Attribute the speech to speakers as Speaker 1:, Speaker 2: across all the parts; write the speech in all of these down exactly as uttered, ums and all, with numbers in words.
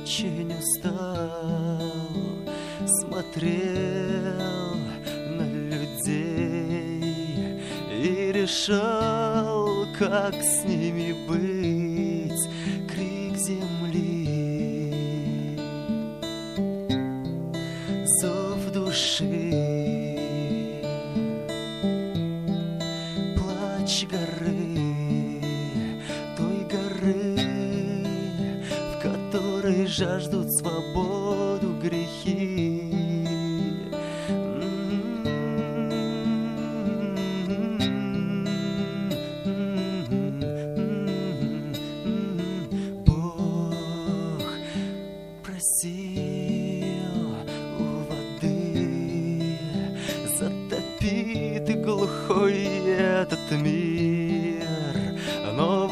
Speaker 1: очень устал, смотрел на людей и решал, как с ними быть. Крик земли, зов души, плач горы, той горы, в которой жаждут свободу грехи. Бог просил у воды, затопит глухой этот мир, но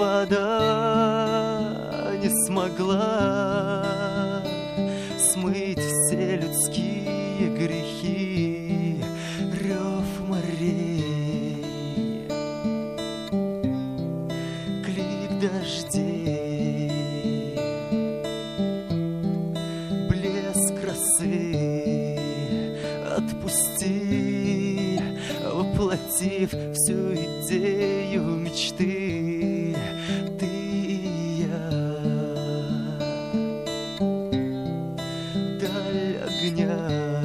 Speaker 1: вода не смогла смыть все людские грехи. Рев морей, клик дождей, блеск росы отпусти, воплотив всю идею мечты. Ты и я, даль огня,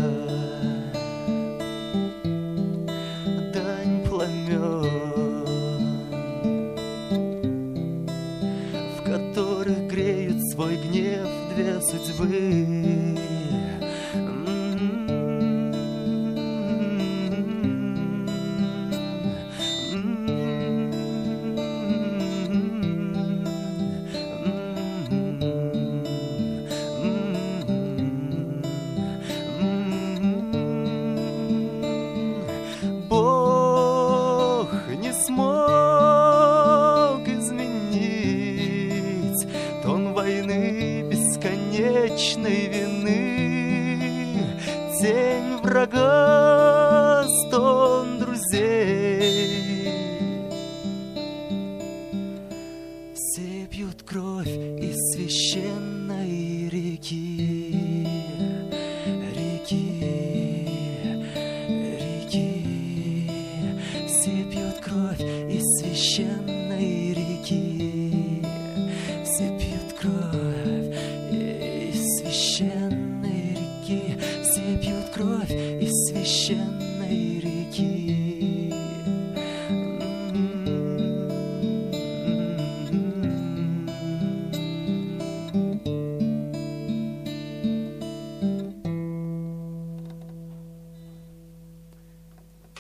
Speaker 1: дань пламен, в которых греют свой гнев две судьбы. Бог не смог изменить тон войны, бесконечной вины, тень врага, стон друзей. Все пьют кровь из священной реки, реки, реки. Все пьют кровь из священной реки, все пьют кровь из священной реки, все пьют кровь из священной реки.